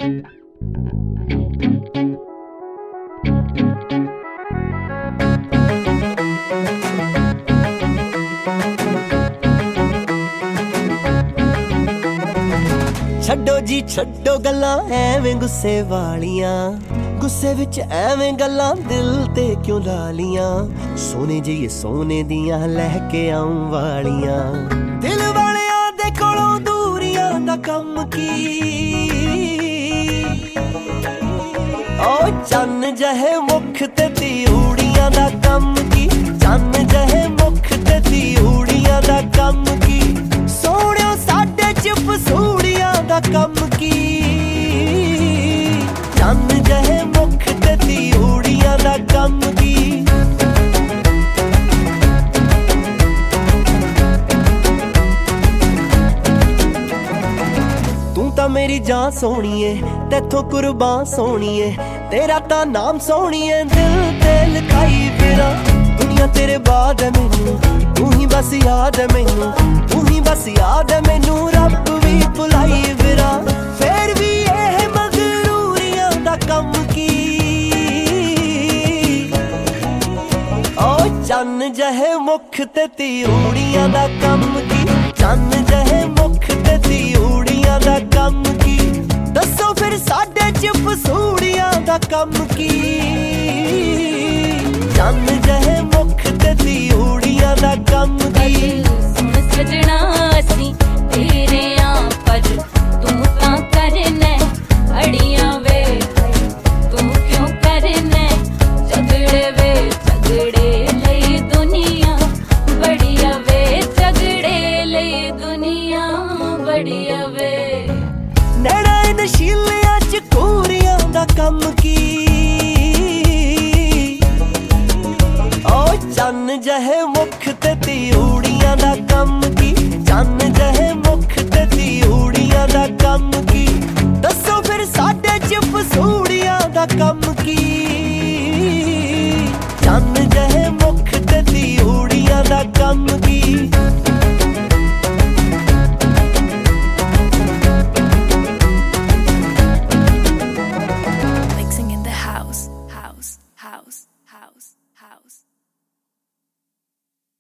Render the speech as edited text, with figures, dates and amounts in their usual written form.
छड्डो जी छड्डो गल्लां एवें गुस्से वालियां, गुस्से विच एवें गल्लां दिल ते क्यों लालियां। सोने जिही सोने दियां लैके आऊं वालियां, दिल वालियां दे कोलों दूरियां दा कम की। ओ चन्न जहे मुख ते तिउड़ियां दा कम की, चन्न जहे मुख ते तिउड़ियां दा कम की। सोहणियो साडे च फसूड़ियां दा कम की, चन्न जहे मुख ते तिउड़ियां दा कम की। तू तां मेरी जान सोहणीए, तैथों कुर्बान सोहणीए, तेरा तां नाम सोहणीए, दिल ते लिखाई फिरां। दुनिया तेरे बाद है मैनू, तू ही बस याद है मैनू, तू ही बस याद है मैनू। रब भी भुलाई फिरां, फिर भी एह मगरूरियां दा कम की। ओ चन्न जहे मुख ते तिउड़ियां दा कम की, चन्न जहे मुख ते तिउड़ियां दा कम की। दसो फिर साडे च फसूड़ियां दा कम की, चन्न जहे मुख ते तिउड़ियां दा कम की। सुन सजना असी तेरे पर तू तां करना अड़ियां वे, तू क्यों करना झगड़े वे। झगड़े लई दुनिया बढ़िया वे, झगड़े लई दुनिया बढ़िया वे। नैना नशीलियां च कूरियां दा कम की। ओ चन्न जहे मुख ते तिउड़ियां दा कम की, चन्न जहे मुख ते तिउड़ियां दा कम की। दसो फिर साडे च फसूड़ियां दा कम